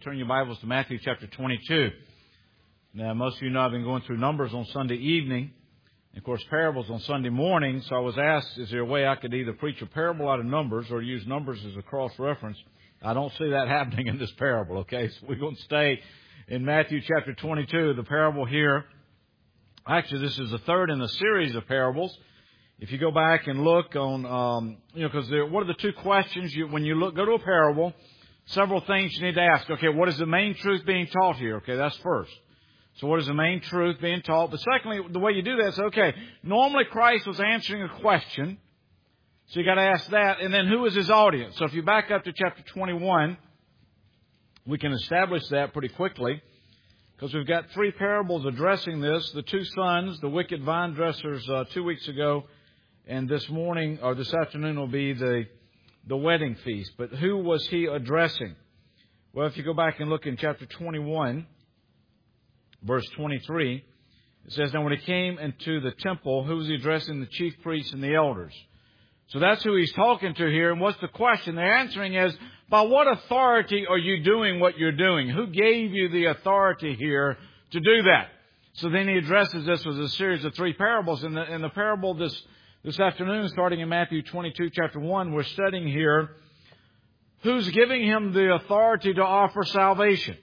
turn your Bibles to Matthew chapter 22. Now, most of you know I've been going through Numbers on Sunday evening, and of course parables on Sunday morning. So I was asked, is there a way I could either preach a parable out of Numbers or use Numbers as a cross-reference? I don't see that happening in this parable, okay? So we're going to stay in Matthew chapter 22, the parable here. Actually, this is the third in a series of parables. If you go back and look on, because what are the two questions when you go to a parable? Several things you need to ask. Okay, what is the main truth being taught here? Okay, that's first. So what is the main truth being taught? But secondly, the way you do that is, okay, normally Christ was answering a question. So you got to ask that. And then who is his audience? So if you back up to chapter 21, we can establish that pretty quickly. Because we've got three parables addressing this. The two sons, the wicked vine dressers 2 weeks ago. And this morning, or this afternoon, will be the wedding feast. But who was he addressing? Well, if you go back and look in chapter 21, verse 23, it says, "Now when he came into the temple, who was he addressing? The chief priests and the elders." So that's who he's talking to here. And what's the question they're answering is, by what authority are you doing what you're doing? Who gave you the authority here to do that? So then he addresses this with a series of three parables. In the parable this afternoon, starting in Matthew 22, chapter 1, we're studying here who's giving him the authority to offer salvation.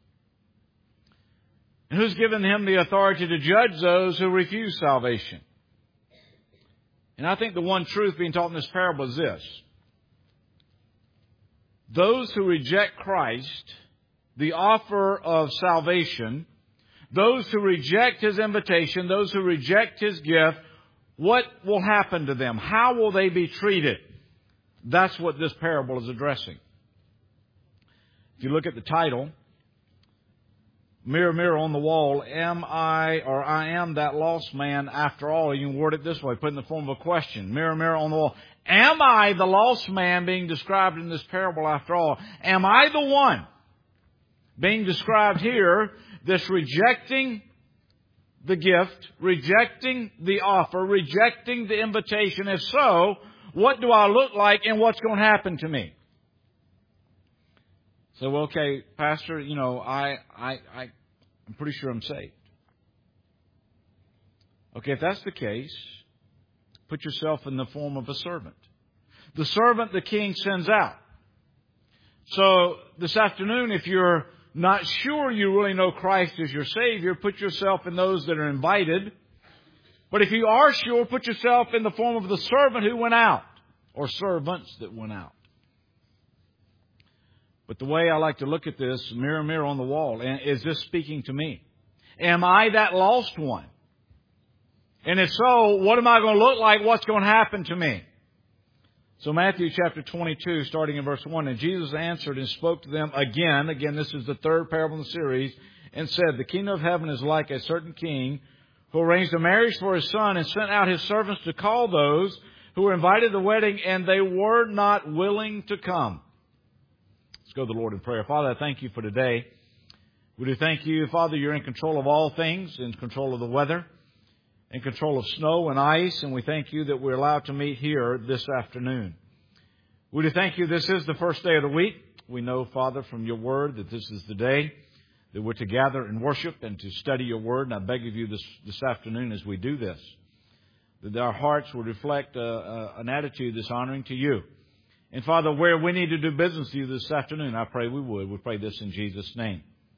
And who's given him the authority to judge those who refuse salvation. And I think the one truth being taught in this parable is this. Those who reject Christ, the offer of salvation, those who reject His invitation, those who reject His gift, what will happen to them? How will they be treated? That's what this parable is addressing. If you look at the title, "Mirror, mirror on the wall, am I am that lost man after all?" You can word it this way, put it in the form of a question. Mirror, mirror on the wall. Am I the lost man being described in this parable after all? Am I the one being described here that's rejecting the gift, rejecting the offer, rejecting the invitation? If so, what do I look like and what's going to happen to me? So, well, okay, Pastor, I'm pretty sure I'm saved. Okay, if that's the case, put yourself in the form of a servant. The servant the king sends out. So this afternoon, if you're not sure you really know Christ as your Savior, put yourself in those that are invited. But if you are sure, put yourself in the form of the servant who went out, or servants that went out. But the way I like to look at this, mirror, mirror on the wall, is this speaking to me? Am I that lost one? And if so, what am I going to look like? What's going to happen to me? So Matthew chapter 22, starting in verse 1, "And Jesus answered and spoke to them again." Again, this is the third parable in the series. "And said, The kingdom of heaven is like a certain king who arranged a marriage for his son and sent out his servants to call those who were invited to the wedding, and they were not willing to come." Let's go to the Lord in prayer. Father, I thank you for today. We do thank you, Father, you're in control of all things, in control of the weather, in control of snow and ice, and we thank you that we're allowed to meet here this afternoon. We do thank you this is the first day of the week. We know, Father, from your word that this is the day that we're to gather and worship and to study your word. And I beg of you this afternoon as we do this, that our hearts will reflect an attitude that's honoring to you. And Father, where we need to do business with you this afternoon, I pray we would. We pray this in Jesus' name.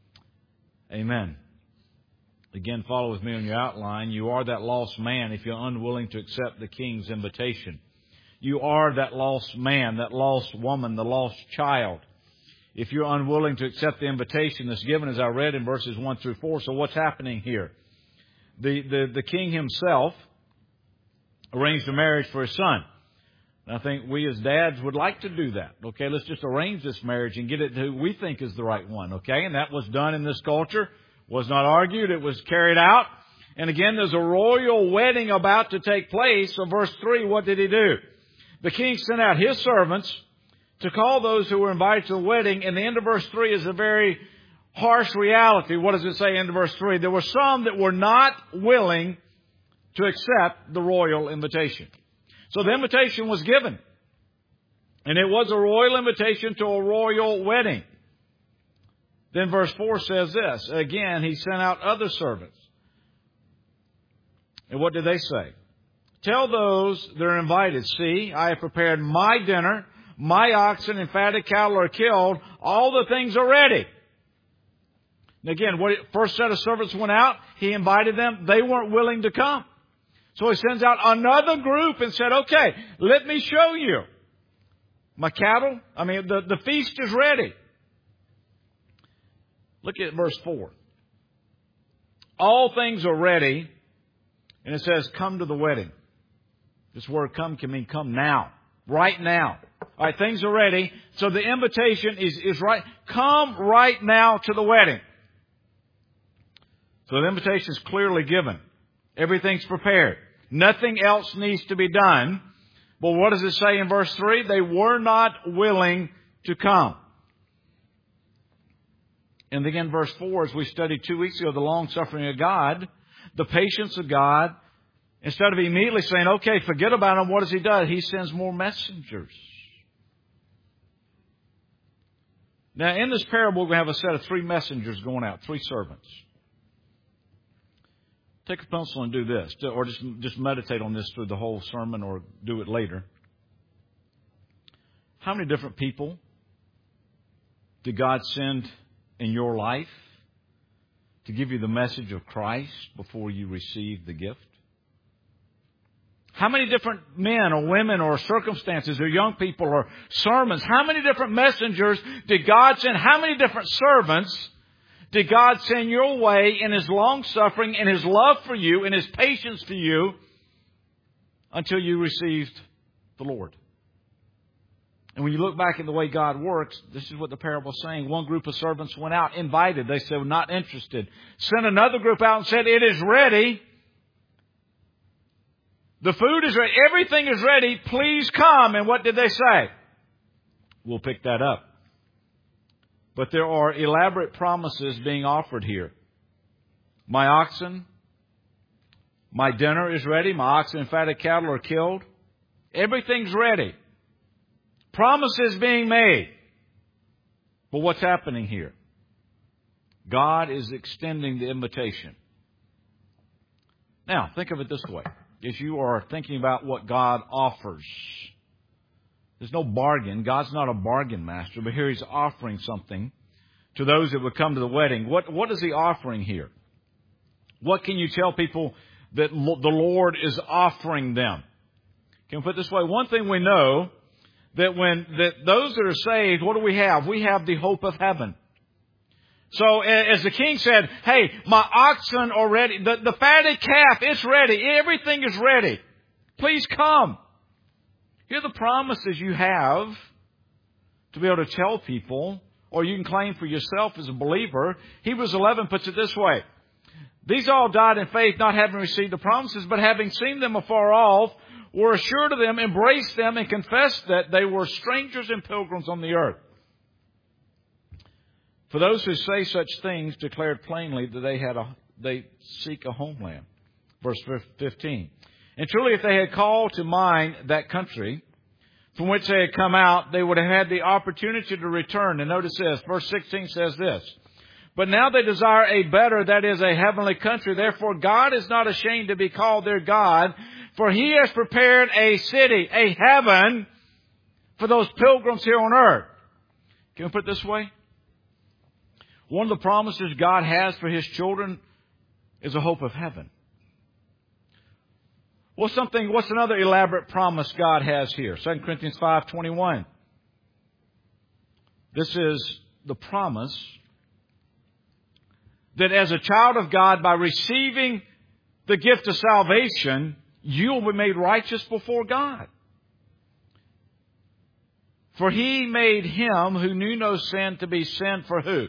Amen. Again, follow with me on your outline. You are that lost man if you're unwilling to accept the king's invitation. You are that lost man, that lost woman, the lost child, if you're unwilling to accept the invitation that's given, as I read in verses 1 through 4. So what's happening here? The king himself arranged a marriage for his son. And I think we as dads would like to do that. Okay, let's just arrange this marriage and get it to who we think is the right one. Okay, and that was done in this culture. Was not argued. It was carried out. And again, there's a royal wedding about to take place. So verse 3, what did he do? The king sent out his servants to call those who were invited to the wedding. And the end of verse 3 is a very harsh reality. What does it say in verse 3? There were some that were not willing to accept the royal invitation. So the invitation was given. And it was a royal invitation to a royal wedding. Then verse 4 says this. Again, he sent out other servants. And what did they say? Tell those that are invited, see, I have prepared my dinner. My oxen and fatted cattle are killed. All the things are ready. And again, first set of servants went out. He invited them. They weren't willing to come. So he sends out another group and said, okay, let me show you. My cattle, the feast is ready. Look at verse 4. All things are ready. And it says, come to the wedding. This word come can mean come now. Right now. All right, things are ready. So the invitation is right. Come right now to the wedding. So the invitation is clearly given. Everything's prepared. Nothing else needs to be done. But what does it say in verse 3? They were not willing to come. And again, verse 4, as we studied 2 weeks ago, the long-suffering of God, the patience of God, instead of immediately saying, okay, forget about him, what does he do? He sends more messengers. Now, in this parable, we're going to have a set of 3 messengers going out, 3 servants. Take a pencil and do this, or just meditate on this through the whole sermon, or do it later. How many different people did God send in your life to give you the message of Christ before you received the gift? How many different men or women or circumstances or young people or sermons, how many different messengers did God send? How many different servants did God send your way in His long-suffering, in His love for you, in His patience for you until you received the Lord? And when you look back at the way God works, this is what the parable is saying. One group of servants went out, invited. They said, we're not interested. Sent another group out and said, it is ready. The food is ready. Everything is ready. Please come. And what did they say? We'll pick that up. But there are elaborate promises being offered here. My oxen, my dinner is ready. My oxen and fatted cattle are killed. Everything's ready. Promises being made. But what's happening here? God is extending the invitation. Now, think of it this way. As you are thinking about what God offers, there's no bargain. God's not a bargain master, but here He's offering something to those that would come to the wedding. What is He offering here? What can you tell people that the Lord is offering them? Can we put it this way? One thing we know, that those that are saved, what do we have? We have the hope of heaven. So as the king said, hey, my oxen are ready. The fatted calf, it's ready. Everything is ready. Please come. Here are the promises you have to be able to tell people, or you can claim for yourself as a believer. Hebrews 11 puts it this way. These all died in faith, not having received the promises, but having seen them afar off, were assured of them, embraced them, and confessed that they were strangers and pilgrims on the earth. For those who say such things declared plainly that they seek a homeland. Verse 15. And truly, if they had called to mind that country from which they had come out, they would have had the opportunity to return. And notice this, verse 16 says this. But now they desire a better, that is, a heavenly country. Therefore, God is not ashamed to be called their God, for He has prepared a city, a heaven, for those pilgrims here on earth. Can we put it this way? One of the promises God has for His children is a hope of heaven. What's another elaborate promise God has here? 2 Corinthians 5:21. This is the promise that as a child of God, by receiving the gift of salvation, you will be made righteous before God. For He made Him who knew no sin to be sin for who?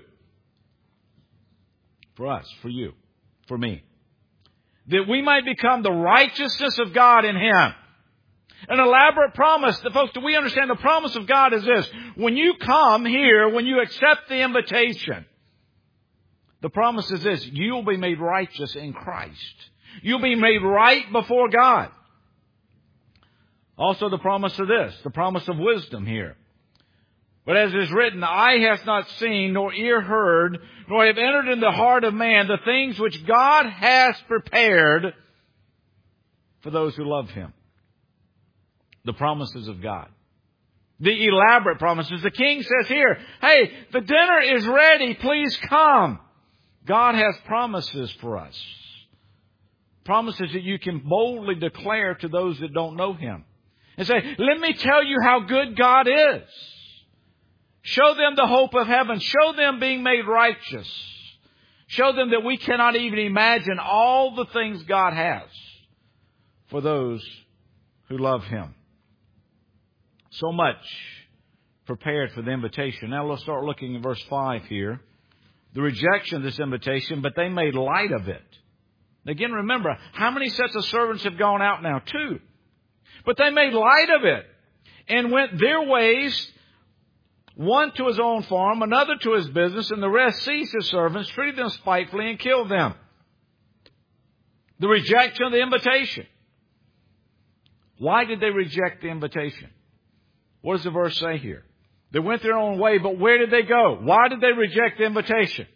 For us, for you, for me. That we might become the righteousness of God in Him. An elaborate promise. Folks, do we understand the promise of God is this? When you come here, when you accept the invitation, the promise is this: you'll be made righteous in Christ. You'll be made right before God. Also the promise of this, the promise of wisdom here. But as is written, eye hath not seen, nor ear heard, nor have entered in the heart of man the things which God has prepared for those who love Him. The promises of God. The elaborate promises. The king says here, hey, the dinner is ready, please come. God has promises for us. Promises that you can boldly declare to those that don't know Him. And say, let me tell you how good God is. Show them the hope of heaven. Show them being made righteous. Show them that we cannot even imagine all the things God has for those who love Him. So much prepared for the invitation. Now let's start looking at verse 5 here. The rejection of this invitation, but they made light of it. Again, remember, how many sets of servants have gone out now? 2. But they made light of it and went their ways, one to his own farm, another to his business, and the rest seized his servants, treated them spitefully, and killed them. The rejection of the invitation. Why did they reject the invitation? What does the verse say here? They went their own way, but where did they go? Why did they reject the invitation?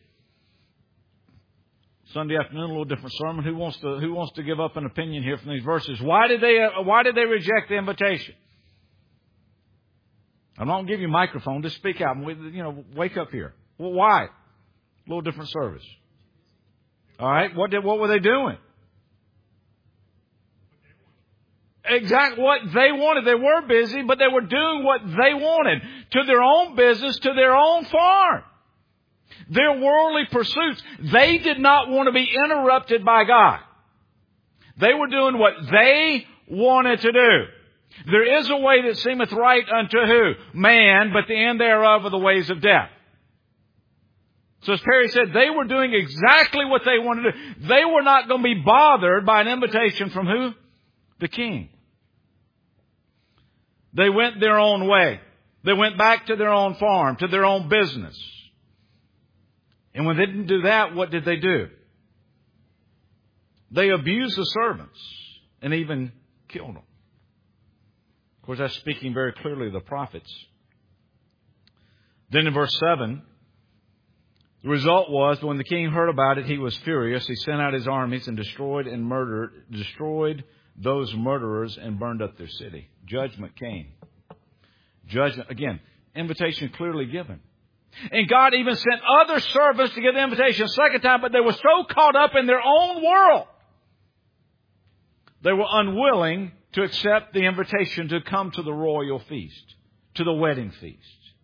Sunday afternoon, a little different sermon. Who wants to give up an opinion here from these verses? Why did they reject the invitation? I'm not going to give you a microphone. Just speak out. Wake up here. Well, why? A little different service. All right. What were they doing? Exactly what they wanted. They were busy, but they were doing what they wanted. To their own business, to their own farm. Their worldly pursuits. They did not want to be interrupted by God. They were doing what they wanted to do. There is a way that seemeth right unto who? Man, but the end thereof are the ways of death. So as Perry said, they were doing exactly what they wanted to do. They were not going to be bothered by an invitation from who? The king. They went their own way. They went back to their own farm, to their own business. And when they didn't do that, what did they do? They abused the servants and even killed them. Of course, that's speaking very clearly of the prophets. Then in verse 7, the result was when the king heard about it, he was furious. He sent out his armies and destroyed those murderers and burned up their city. Judgment came. Judgment, again, invitation clearly given. And God even sent other servants to give the invitation a second time, but they were so caught up in their own world. They were unwilling to accept the invitation to come to the royal feast, to the wedding feast.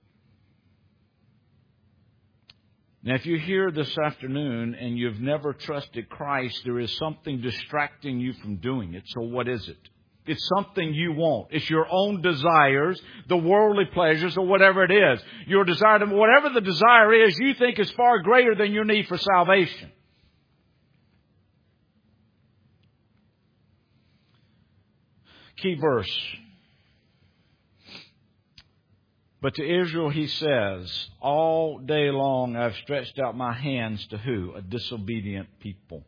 Now, if you're here this afternoon and you've never trusted Christ, there is something distracting you from doing it. So what is it? It's something you want. It's your own desires, the worldly pleasures, or whatever it is. Your desire, whatever the desire is, you think is far greater than your need for salvation. Key verse. But to Israel he says, all day long I've stretched out my hands to who? A disobedient people.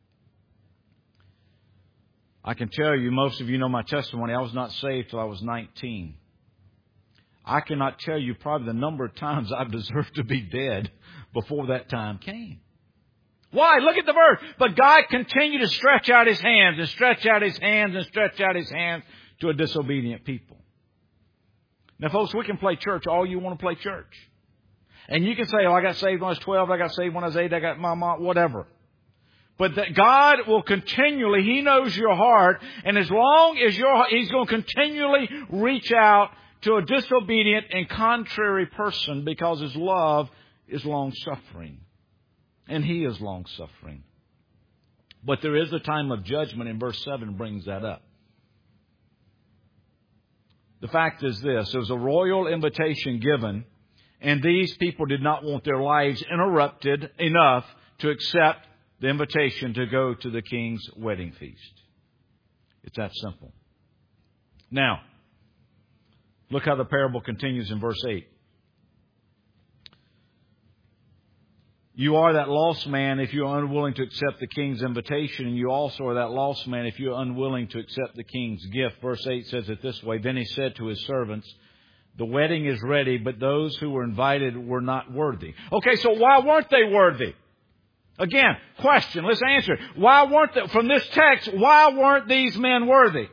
I can tell you, most of you know my testimony. I was not saved till I was 19. I cannot tell you probably the number of times I've deserved to be dead before that time came. Why? Look at the verse. But God continued to stretch out His hands and stretch out His hands and stretch out His hands to a disobedient people. Now, folks, we can play church all you want to play church. And you can say, oh, I got saved when I was 12, I got saved when I was 8, I got my mom, whatever. But that God will continually, He knows your heart, and as long as He's going to continually reach out to a disobedient and contrary person because His love is long-suffering. And He is long-suffering. But there is a time of judgment, and verse 7 brings that up. The fact is this, there was a royal invitation given, and these people did not want their lives interrupted enough to accept the invitation to go to the king's wedding feast. It's that simple. Now, look how the parable continues in verse 8. You are that lost man if you are unwilling to accept the king's invitation, and you also are that lost man if you are unwilling to accept the king's gift. Verse 8 says it this way, then he said to his servants, The wedding is ready, but those who were invited were not worthy. Okay, so why weren't they worthy? Again, question, let's answer it. Why weren't they, from this text, why weren't these men worthy?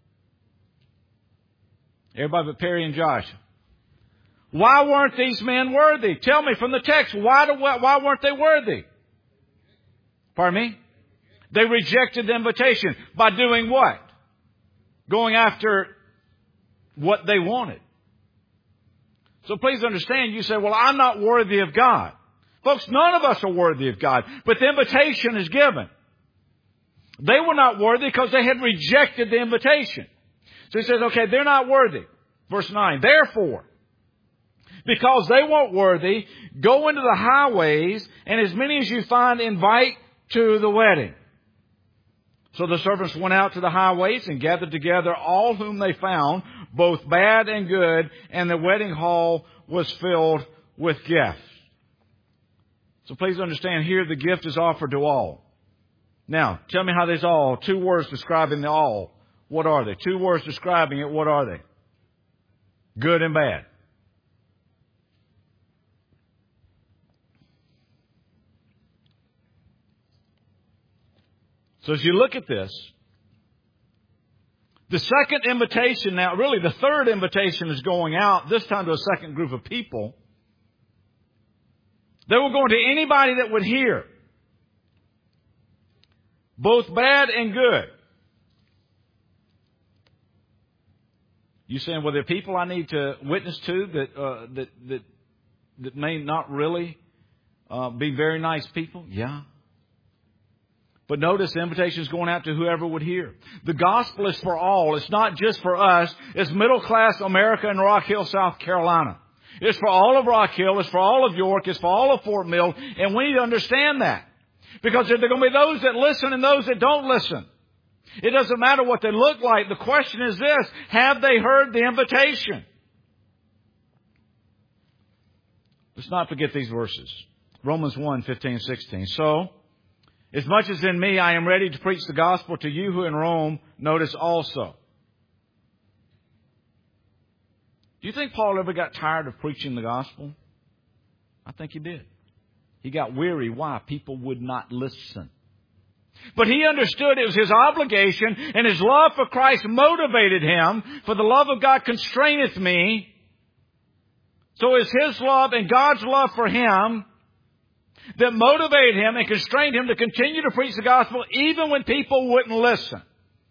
Everybody but Perry and Josh. Why weren't these men worthy? Tell me from the text, why weren't they worthy? Pardon me? They rejected the invitation by doing what? Going after what they wanted. So please understand, you say, well, I'm not worthy of God. Folks, none of us are worthy of God, but the invitation is given. They were not worthy because they had rejected the invitation. So he says, okay, they're not worthy. Verse 9, therefore, because they weren't worthy, go into the highways, and as many as you find, invite to the wedding. So the servants went out to the highways and gathered together all whom they found, both bad and good, and the wedding hall was filled with guests. So please understand, here the gift is offered to all. Now, tell me how there's all. 2 words describing the all. What are they? 2 words describing it. What are they? Good and bad. So as you look at this, the second invitation now, really the third invitation is going out, this time to a second group of people. They were going to anybody that would hear. Both bad and good. You saying, well, there are people I need to witness to that may not really be very nice people? Yeah. But notice the invitation is going out to whoever would hear. The gospel is for all. It's not just for us. It's middle class America and Rock Hill, South Carolina. It's for all of Rock Hill. It's for all of York. It's for all of Fort Mill. And we need to understand that. Because there are going to be those that listen and those that don't listen. It doesn't matter what they look like. The question is this: have they heard the invitation? Let's not forget these verses. Romans 1:15-16. So, as much as in me I am ready to preach the gospel to you who in Rome, notice also. Do you think Paul ever got tired of preaching the gospel? I think he did. He got weary. Why? People would not listen. But he understood it was his obligation, and his love for Christ motivated him. For the love of God constraineth me. So it's his love and God's love for him that motivated him and constrained him to continue to preach the gospel even when people wouldn't listen.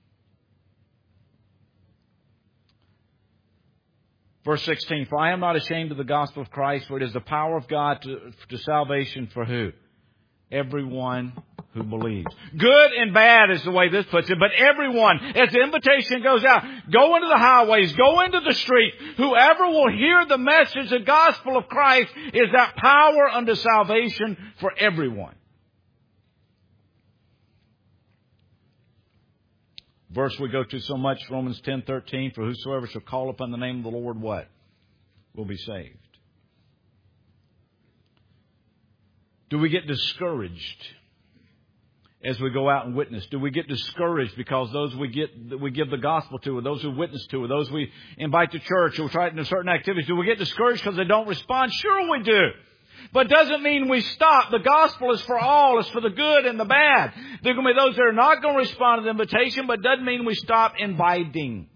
Verse 16, for I am not ashamed of the gospel of Christ, for it is the power of God to salvation for who? Everyone who believes. Good and bad is the way this puts it, but everyone, as the invitation goes out, go into the highways, go into the street. Whoever will hear the message, the gospel of Christ, is that power unto salvation for everyone. Verse we go to so much, Romans 10:13, for whosoever shall call upon the name of the Lord, what? Will be saved. Do we get discouraged as we go out and witness? Do we get discouraged because those we give the gospel to, or those we witness to, or those we invite to church, or try to do certain activities? Do we get discouraged because they don't respond? Sure we do. But it doesn't mean we stop. The gospel is for all. It's for the good and the bad. There are going to be those that are not going to respond to the invitation, but it doesn't mean we stop inviting.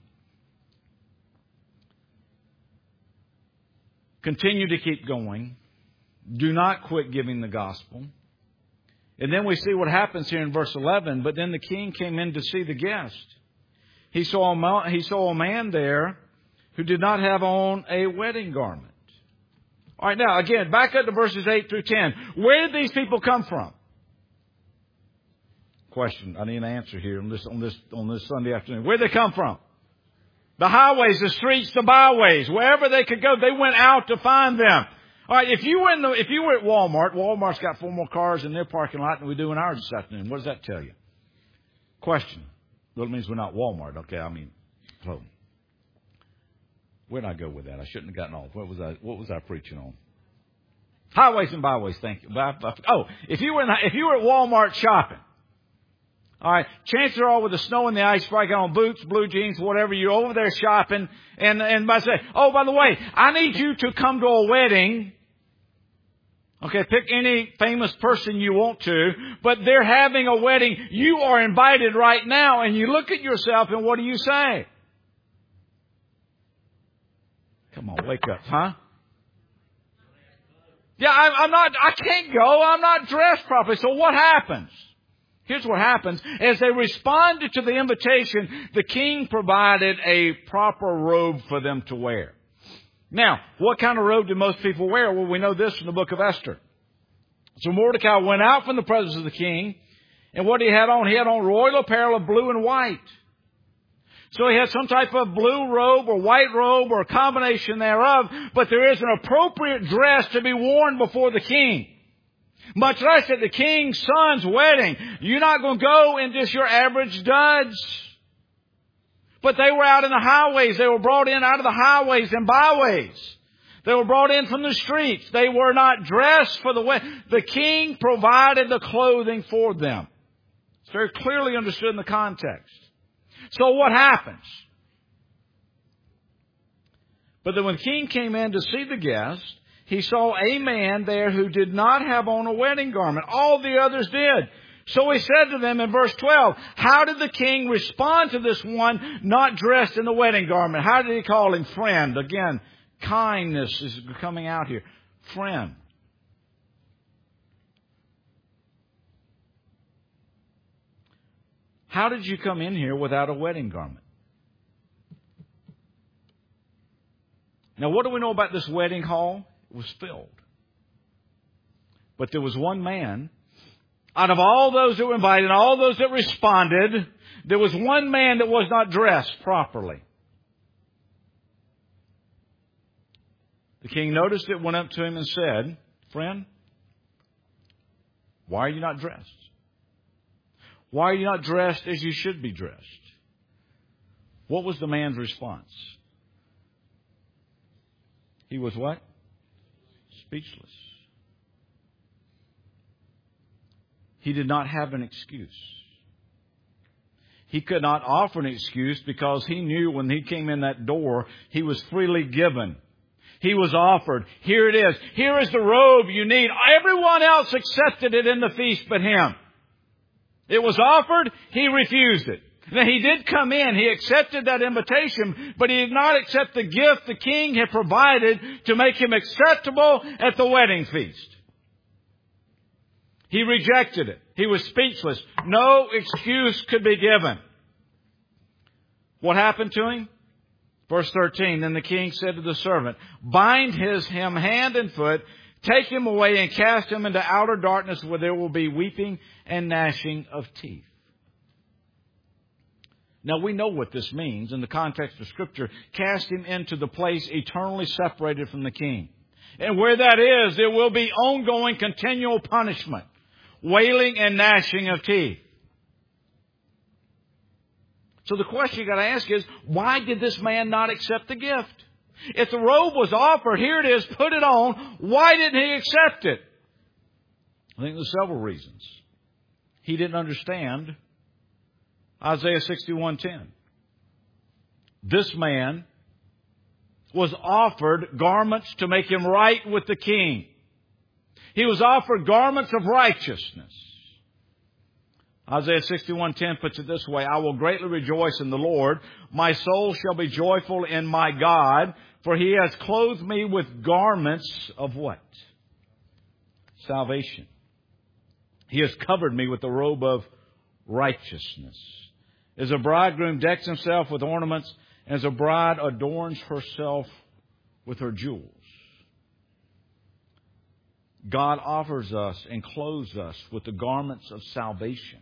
Continue to keep going. Do not quit giving the gospel. And then we see what happens here in verse 11. But then the king came in to see the guest. He saw a man there who did not have on a wedding garment. All right, now, again, back up to verses 8 through 10. Where did these people come from? Question. I need an answer here on this Sunday afternoon. Where did they come from? The highways, the streets, the byways. Wherever they could go, they went out to find them. All right, if you were at Walmart, Walmart's got 4 more cars in their parking lot than we do in ours this afternoon. What does that tell you? Question. Well, it means we're not Walmart. Okay, so where'd I go with that? I shouldn't have gotten off. What was I preaching on? Highways and byways. Thank you. Oh, if you were at Walmart shopping, All right. Chances are with the snow and the ice, probably got on boots, blue jeans, whatever. You're over there shopping. And I say, oh, by the way, I need you to come to a wedding. Okay, pick any famous person you want to. But they're having a wedding. You are invited right now. And you look at yourself and what do you say? Come on, wake up, huh? Yeah, I can't go. I'm not dressed properly. So what happens? Here's what happens. As they responded to the invitation, the king provided a proper robe for them to wear. Now, what kind of robe did most people wear? Well, we know this from the book of Esther. So Mordecai went out from the presence of the king, and what he had on? He had on royal apparel of blue and white. So he had some type of blue robe or white robe or a combination thereof, but there is an appropriate dress to be worn before the king. Much less at the king's son's wedding. You're not going to go in just your average duds. But they were out in the highways. They were brought in out of the highways and byways. They were brought in from the streets. They were not dressed for the wedding. The king provided the clothing for them. It's very clearly understood in the context. So what happens? But then when the king came in to see the guest, he saw a man there who did not have on a wedding garment. All the others did. So he said to them in verse 12, how did the king respond to this one not dressed in the wedding garment? How did he call him? Friend. Again, kindness is coming out here. Friend. How did you come in here without a wedding garment? Now, what do we know about this wedding hall? It was filled. But there was one man, out of all those that were invited, all those that responded, there was one man that was not dressed properly. The king noticed it, went up to him and said, friend, why are you not dressed? Why are you not dressed as you should be dressed? What was the man's response? He was what? Speechless. He did not have an excuse. He could not offer an excuse because he knew when he came in that door, he was freely given. He was offered. Here it is. Here is the robe you need. Everyone else accepted it in the feast but him. It was offered. He refused it. Now, he did come in. He accepted that invitation, but he did not accept the gift the king had provided to make him acceptable at the wedding feast. He rejected it. He was speechless. No excuse could be given. What happened to him? Verse 13, then the king said to the servant, bind him hand and foot, take him away and cast him into outer darkness where there will be weeping and gnashing of teeth. Now, we know what this means in the context of Scripture. Cast him into the place eternally separated from the king. And where that is, there will be ongoing, continual punishment. Wailing and gnashing of teeth. So the question you got to ask is, why did this man not accept the gift? If the robe was offered, here it is, put it on, why didn't he accept it? I think there's several reasons. He didn't understand Isaiah 61:10. This man was offered garments to make him right with the king. He was offered garments of righteousness. Isaiah 61:10 puts it this way, I will greatly rejoice in the Lord. My soul shall be joyful in my God, for he has clothed me with garments of what? Salvation. He has covered me with the robe of righteousness. As a bridegroom decks himself with ornaments, as a bride adorns herself with her jewels. God offers us and clothes us with the garments of salvation.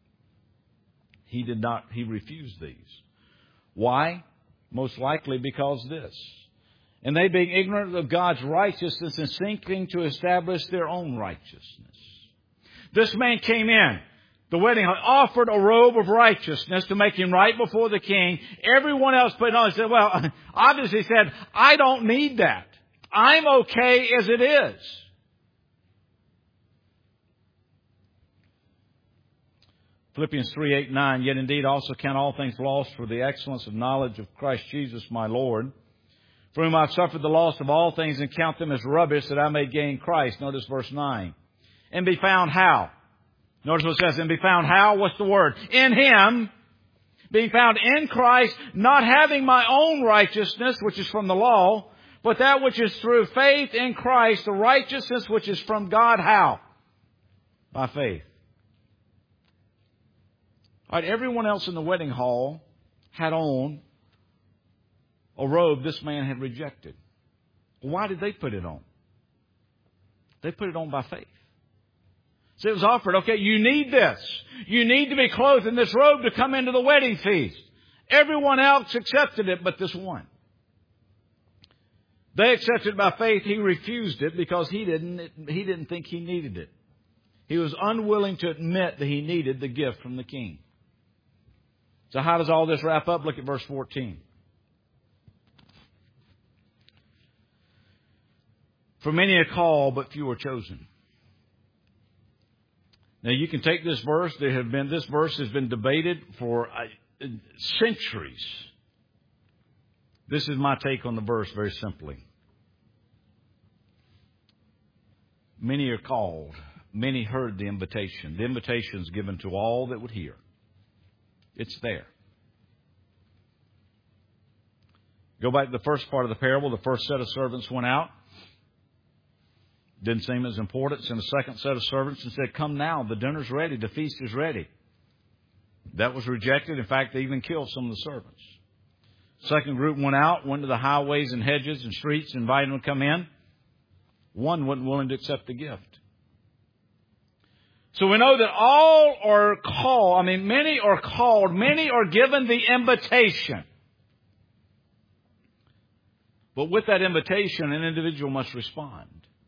He refused these. Why? Most likely because this. And they being ignorant of God's righteousness and seeking to establish their own righteousness. This man came in. The wedding offered a robe of righteousness to make him right before the king. Everyone else put it on and said, well, obviously said, I don't need that. I'm okay as it is. Philippians 3:8-9, yet indeed also count all things lost for the excellence of knowledge of Christ Jesus my Lord, for whom I have suffered the loss of all things and count them as rubbish that I may gain Christ. Notice verse 9. And be found how? Notice what it says, and be found how? What's the word? In Him, being found in Christ, not having my own righteousness, which is from the law, but that which is through faith in Christ, the righteousness which is from God. How? By faith. All right, everyone else in the wedding hall had on a robe this man had rejected. Why did they put it on? They put it on by faith. So it was offered, okay, you need this. You need to be clothed in this robe to come into the wedding feast. Everyone else accepted it but this one. They accepted it by faith. He refused it because he didn't think he needed it. He was unwilling to admit that he needed the gift from the king. So how does all this wrap up? Look at verse 14. For many are called, but few are chosen. Now you can take this verse. This verse has been debated for centuries. This is my take on the verse very simply. Many are called. Many heard the invitation. The invitation is given to all that would hear. It's there. Go back to the first part of the parable. The first set of servants went out. Didn't seem as important. Sent a second set of servants and said, come now, the dinner's ready, the feast is ready. That was rejected. In fact, they even killed some of the servants. Second group went out, went to the highways and hedges and streets, inviting them to come in. One wasn't willing to accept the gift. So we know that all are called. Many are called. Many are given the invitation. But with that invitation, an individual must respond.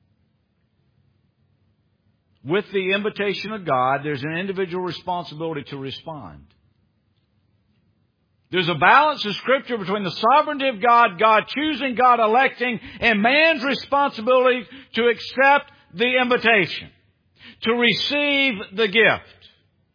With the invitation of God, there's an individual responsibility to respond. There's a balance in Scripture between the sovereignty of God, God choosing, God electing, and man's responsibility to accept the invitation, to receive the gift.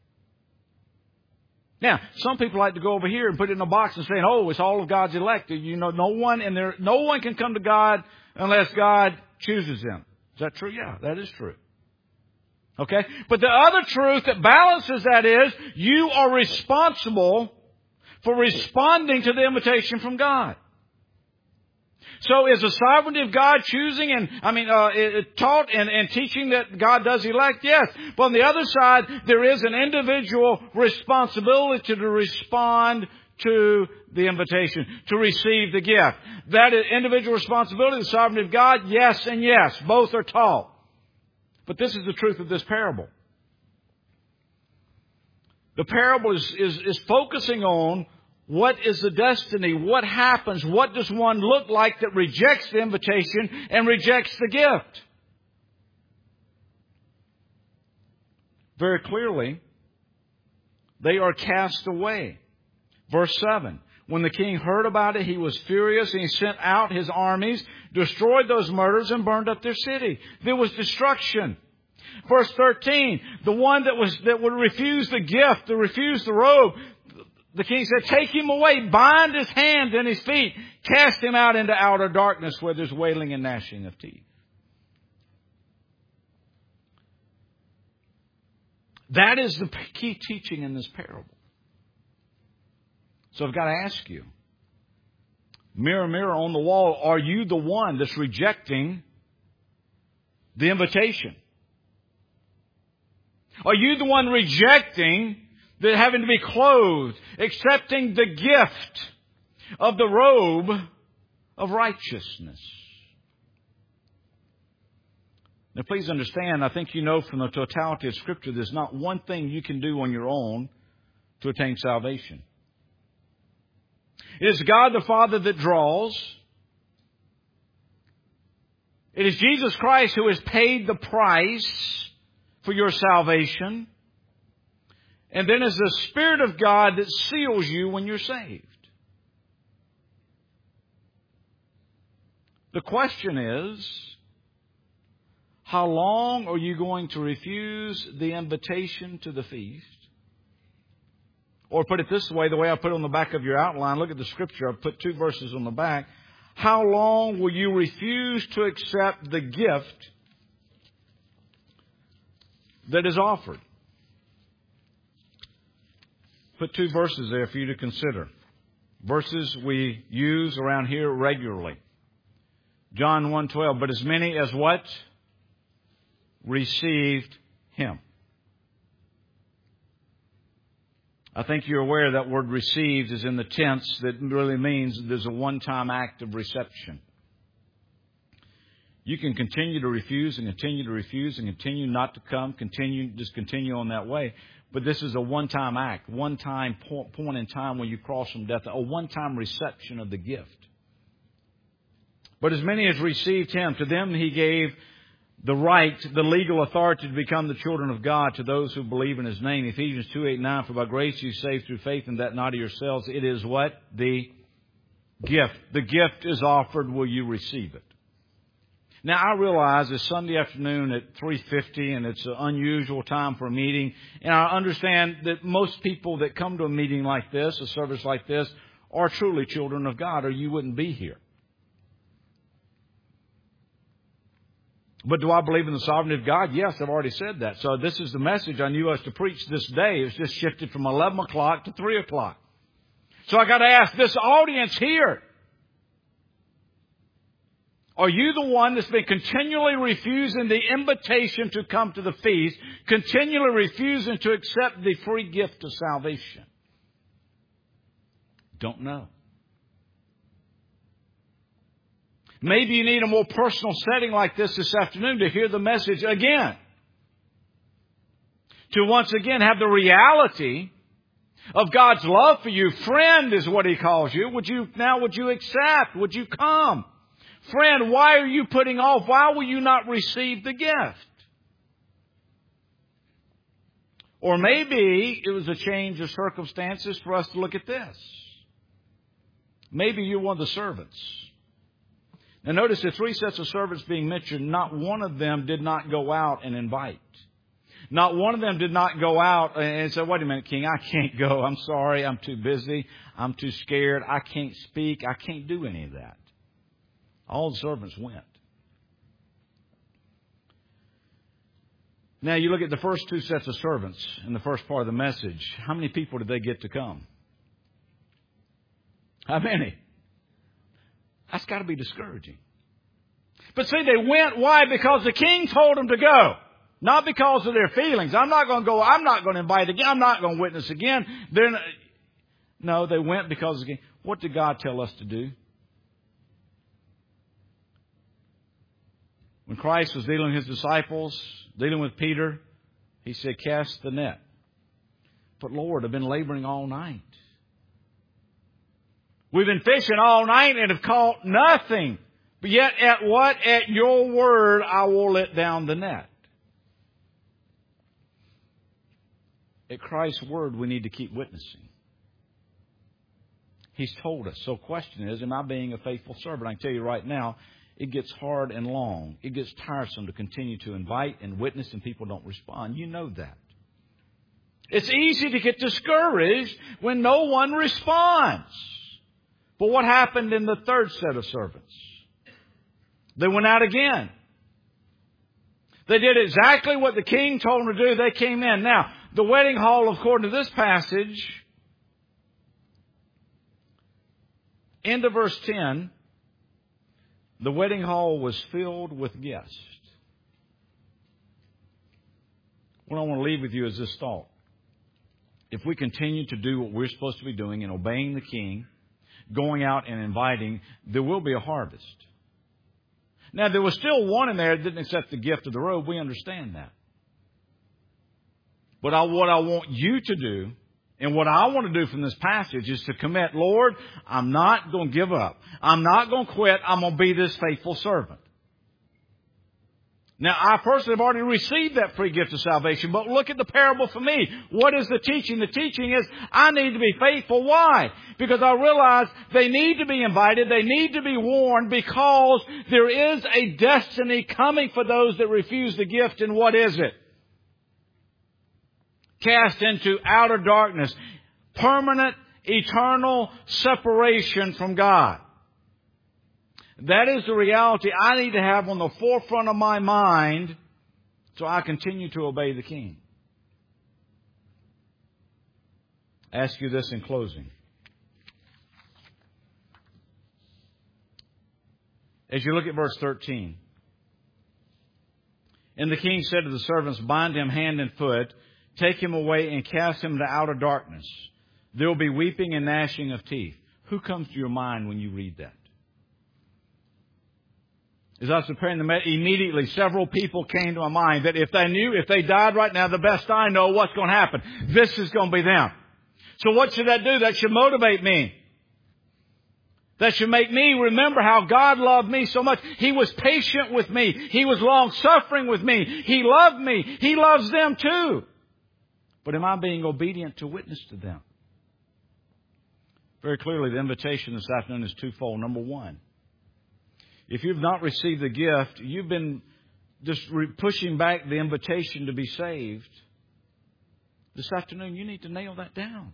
Now, some people like to go over here and put it in a box and say, oh, it's all of God's elected. No one can come to God unless God chooses them. Is that true? Yeah, that is true. Okay? But the other truth that balances that is, you are responsible for responding to the invitation from God. So is the sovereignty of God choosing and, taught and teaching that God does elect? Yes. But on the other side, there is an individual responsibility to respond to the invitation, to receive the gift. That individual responsibility, the sovereignty of God, yes and yes. Both are taught. But this is the truth of this parable. The parable is focusing on what is the destiny, what happens, what does one look like that rejects the invitation and rejects the gift. Very clearly, they are cast away. Verse 7. When the king heard about it, he was furious, and he sent out his armies, destroyed those murderers, and burned up their city. There was destruction. Verse 13, the one that would refuse the gift, to refuse the robe, the king said, take him away, bind his hands and his feet, cast him out into outer darkness where there's wailing and gnashing of teeth. That is the key teaching in this parable. So I've got to ask you, mirror, mirror on the wall, are you the one that's rejecting the invitation? Are you the one rejecting the having to be clothed, accepting the gift of the robe of righteousness? Now please understand, I think you know from the totality of Scripture, there's not one thing you can do on your own to attain salvation. It is God the Father that draws. It is Jesus Christ who has paid the price for your salvation. And then it's the Spirit of God that seals you when you're saved. The question is, how long are you going to refuse the invitation to the feast? Or put it this way, the way I put it on the back of your outline, look at the scripture. I've put 2 verses on the back. How long will you refuse to accept the gift that is offered? Put 2 verses there for you to consider. Verses we use around here regularly. John 1:12. But as many as what? Received Him. I think you're aware that word received is in the tense that really means there's a one-time act of reception. You can continue to refuse and continue to refuse and continue not to come, just continue on that way. But this is a one-time act, one-time point in time when you cross from death, a one-time reception of the gift. But as many as received Him, to them He gave the right, the legal authority to become the children of God to those who believe in His name. Ephesians 2:8-9, for by grace you saved through faith, and that not of yourselves. It is what? The gift. The gift is offered. Will you receive it? Now, I realize it's Sunday afternoon at 3:50, and it's an unusual time for a meeting. And I understand that most people that come to a meeting like this, a service like this, are truly children of God, or you wouldn't be here. But do I believe in the sovereignty of God? Yes, I've already said that. So this is the message I knew I was to preach this day. It's just shifted from 11 o'clock to 3 o'clock. So I got to ask this audience here. Are you the one that's been continually refusing the invitation to come to the feast, continually refusing to accept the free gift of salvation? Don't know. Maybe you need a more personal setting like this afternoon to hear the message again. To once again have the reality of God's love for you. Friend is what He calls you. Would you accept? Would you come? Friend, why are you putting off? Why will you not receive the gift? Or maybe it was a change of circumstances for us to look at this. Maybe you're one of the servants. Now notice the 3 sets of servants being mentioned, not one of them did not go out and invite. Not one of them did not go out and say, wait a minute, King, I can't go. I'm sorry. I'm too busy. I'm too scared. I can't speak. I can't do any of that. All the servants went. Now you look at the first 2 sets of servants in the first part of the message. How many people did they get to come? How many? That's got to be discouraging. But see, they went. Why? Because the king told them to go. Not because of their feelings. I'm not going to go. I'm not going to invite again. I'm not going to witness again. No, they went because again. What did God tell us to do? When Christ was dealing with His disciples, dealing with Peter, He said, cast the net. But Lord, I've been laboring all night. We've been fishing all night and have caught nothing. But yet at what? At your word I will let down the net. At Christ's word we need to keep witnessing. He's told us. So the question is, am I being a faithful servant? I can tell you right now, it gets hard and long. It gets tiresome to continue to invite and witness and people don't respond. You know that. It's easy to get discouraged when no one responds. But what happened in the 3rd set of servants? They went out again. They did exactly what the king told them to do. They came in. Now, the wedding hall, according to this passage, end of verse 10, the wedding hall was filled with guests. What I want to leave with you is this thought. If we continue to do what we're supposed to be doing and obeying the king, going out and inviting, there will be a harvest. Now, there was still one in there that didn't accept the gift of the robe. We understand that. But what I want you to do, and what I want to do from this passage, is to commit, Lord, I'm not going to give up. I'm not going to quit. I'm going to be this faithful servant. Now, I personally have already received that free gift of salvation, but look at the parable for me. What is the teaching? The teaching is I need to be faithful. Why? Because I realize they need to be invited. They need to be warned because there is a destiny coming for those that refuse the gift. And what is it? Cast into outer darkness. permanent, eternal separation from God. That is the reality I need to have on the forefront of my mind so I continue to obey the King. I ask you this in closing. As you look at verse 13. And the king said to the servants, bind him hand and foot, take him away and cast him into outer darkness. There will be weeping and gnashing of teeth. Who comes to your mind when you read that? As I was preparing the message, immediately several people came to my mind that if they died right now, the best I know what's going to happen. This is going to be them. So what should that do? That should motivate me. That should make me remember how God loved me so much. He was patient with me. He was long-suffering with me. He loved me. He loves them too. But am I being obedient to witness to them? Very clearly, the invitation this afternoon is twofold. Number one, if you've not received the gift, you've been just pushing back the invitation to be saved. This afternoon, you need to nail that down.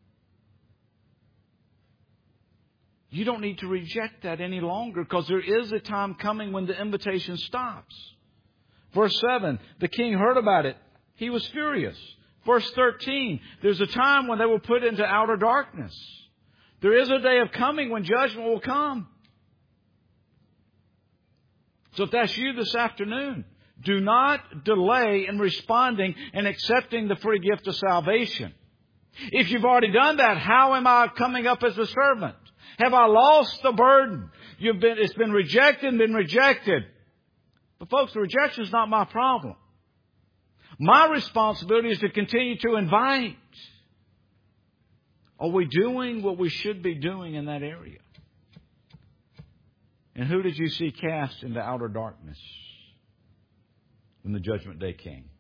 You don't need to reject that any longer because there is a time coming when the invitation stops. Verse 7, the king heard about it. He was furious. Verse 13, there's a time when they will put into outer darkness. There is a day of coming when judgment will come. So if that's you this afternoon, do not delay in responding and accepting the free gift of salvation. If you've already done that, how am I coming up as a servant? Have I lost the burden? It's been rejected and been rejected. But folks, the rejection is not my problem. My responsibility is to continue to invite. Are we doing what we should be doing in that area? And who did you see cast into outer darkness when the judgment day came?